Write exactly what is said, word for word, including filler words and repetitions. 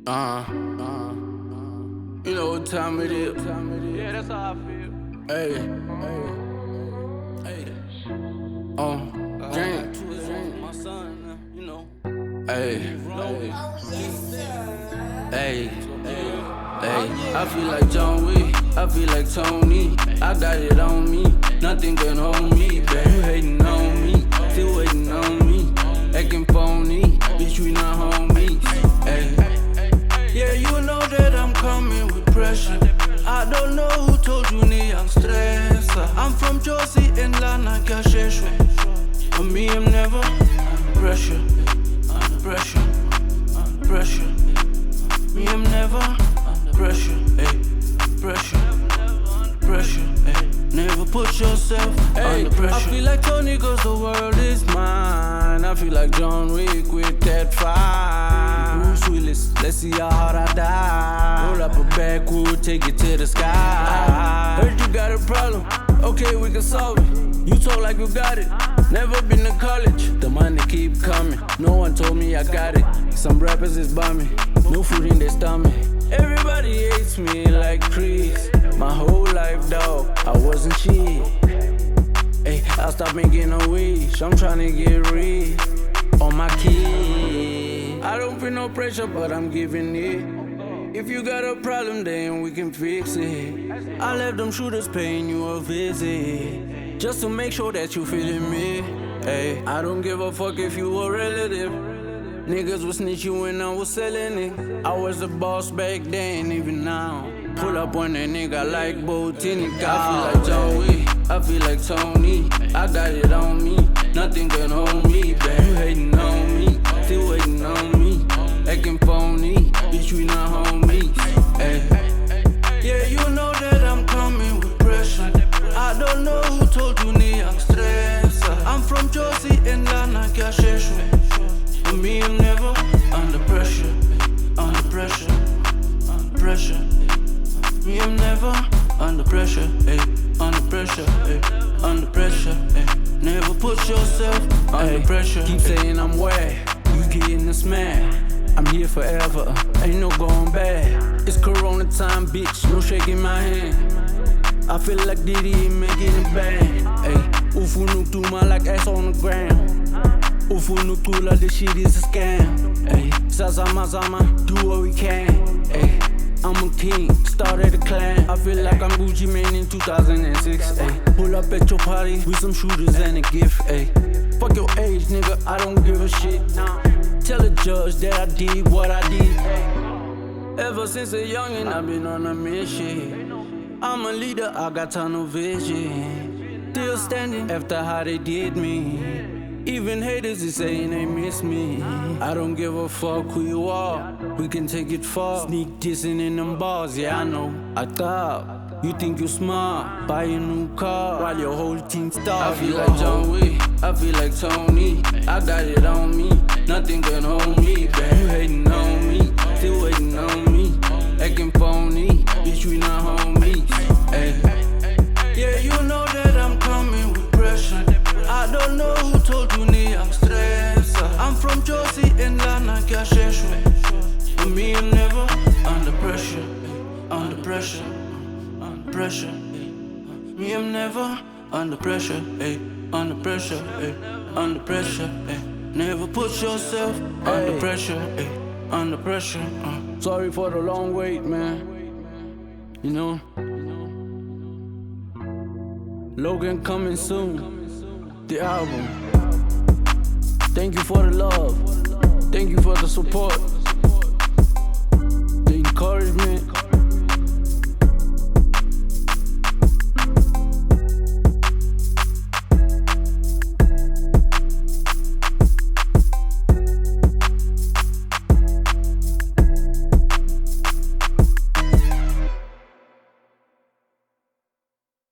Uh, uh, you know what time it is. Yeah, that's how I feel. Hey, hey, hey. Oh, James. My son, you know. Hey, Hey. hey, hey. I feel like John Wick. I feel like Tony. I got it on me. Nothing can hold me back. You hating on me, still waiting on me. Acting phony, bitch, we not homies. Hey. Yeah, you know that I'm coming with pressure. I don't know who told you ni I'm stressed. I'm from Josie and Lana Kasheshwe. For me, I'm never under pressure, under pressure, under pressure. Me, I'm never under pressure, hey, pressure, pressure, hey. Never put yourself hey, under pressure. I feel like Tony cause the world is mine. I feel like John Wick with that fire. Bruce Willis, let's see how hard I die. Roll up a backwood, take it to the sky. Heard you got a problem, okay, we can solve it. You talk like you got it, never been to college. The money keep coming, no one told me I got it. Some rappers is bumming, no food in their stomach. Everybody hates me like Chris. My whole life, dog, I wasn't cheap. Hey, I stopped making a wish. I'm tryna get rich on my kid. I don't feel no pressure, but I'm giving it. If you got a problem, then we can fix it. I left them shooters paying you a visit, just to make sure that you feeling me. Hey, I don't give a fuck if you a relative. Niggas was snitching when I was selling it. I was the boss back then, even now. Pull up on that nigga like Botini. I feel like John Wick, I feel like Tony. I got it on me, nothing can hold me back. You hating on me, still waiting on me. Acting phony, bitch, we not homies. Ay. Yeah, you know that I'm coming with pressure. I don't know who told you ni I'm stressed. I'm from Josie and Lana Kasheshwe. For me, I'm never under pressure, under pressure, under pressure. Me, I'm never under pressure, hey, under pressure, hey, under pressure, hey. Never put yourself under pressure. Keep saying I'm whack, you getting the smack. I'm here forever, ain't no going back. It's Corona time, bitch, no shaking my hand. I feel like Diddy making it bang. Hey, Ufu Nuktuma like ass on the ground. Ufu Nuktula, this shit is a scam. Hey, Sazama Zama, do what we can. Hey, I'm a king, started a clan. I feel like I'm Gucci Mane in two thousand six. Ay. Pull up at your party with some shooters and a gift. Ay. Fuck your age, nigga, I don't give a shit. Nah. Tell the judge that I did what I did. Ay. Ever since a youngin', I've been on a mission. I'm a leader, I got tunnel vision. Still standing after how they did me. Even haters is saying they miss me. I don't give a fuck who you are, we can take it far. Sneak dissing in them bars, yeah I know. I thought you think you smart, buy a new car while your whole team starve. I feel like John Wick, I feel like Tony. I got it on me, nothing can hold me back. You hating on me, still waiting on me. Acting phony, bitch, we not homies. Ay. Yeah, you know that I'm coming with pressure. I don't know who told you ni I'm stressed. I'm from Josie and Lana Kasheshwe. For me, I'm never under pressure, under pressure, under pressure. Me, I'm never under pressure, hey, under pressure, hey, under pressure, hey. Never put yourself under hey. pressure, hey, under pressure. Uh. Sorry for the long wait, man. You know, Logan coming soon. The album. Thank you for the love. Thank you for the support, the encouragement.